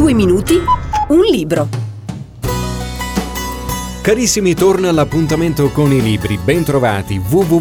2 minuti, un libro. Carissimi, torna l'appuntamento con i libri. Bentrovati.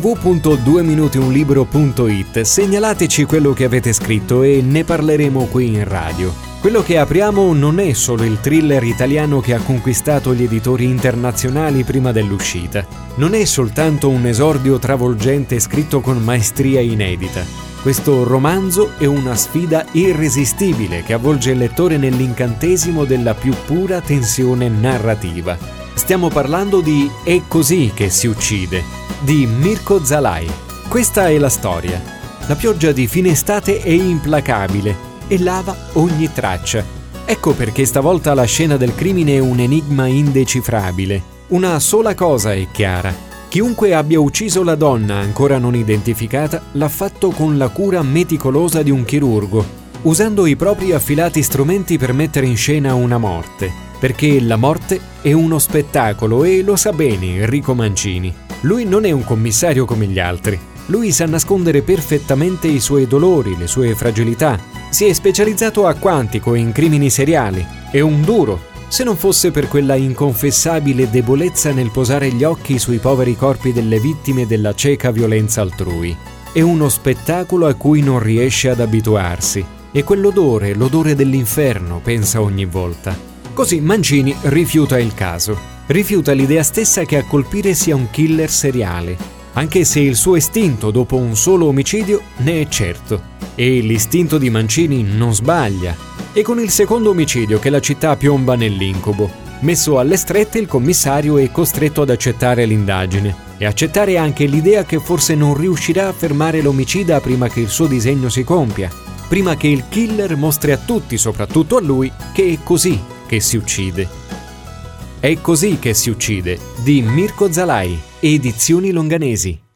www.2minutionlibro.it. Segnalateci quello che avete scritto e ne parleremo qui in radio. Quello che apriamo non è solo il thriller italiano che ha conquistato gli editori internazionali prima dell'uscita. Non è soltanto un esordio travolgente scritto con maestria inedita. Questo romanzo è una sfida irresistibile che avvolge il lettore nell'incantesimo della più pura tensione narrativa. Stiamo parlando di È così che si uccide, di Mirko Zalai. Questa è la storia. La pioggia di fine estate è implacabile e lava ogni traccia. Ecco perché stavolta la scena del crimine è un enigma indecifrabile. Una sola cosa è chiara. Chiunque abbia ucciso la donna ancora non identificata l'ha fatto con la cura meticolosa di un chirurgo, usando i propri affilati strumenti per mettere in scena una morte, perché la morte è uno spettacolo e lo sa bene Enrico Mancini. Lui non è un commissario come gli altri. Lui sa nascondere perfettamente i suoi dolori, le sue fragilità. Si è specializzato a quantico in crimini seriali. È un duro. Se non fosse per quella inconfessabile debolezza nel posare gli occhi sui poveri corpi delle vittime della cieca violenza altrui. È uno spettacolo a cui non riesce ad abituarsi. E quell'odore, l'odore dell'inferno, pensa ogni volta. Così Mancini rifiuta il caso. Rifiuta l'idea stessa che a colpire sia un killer seriale, anche se il suo istinto dopo un solo omicidio ne è certo. E l'istinto di Mancini non sbaglia. E con il secondo omicidio che la città piomba nell'incubo. Messo alle strette, il commissario è costretto ad accettare l'indagine e accettare anche l'idea che forse non riuscirà a fermare l'omicida prima che il suo disegno si compia, prima che il killer mostri a tutti, soprattutto a lui, che è così che si uccide. È così che si uccide, di Mirko Zalai, Edizioni Longanesi.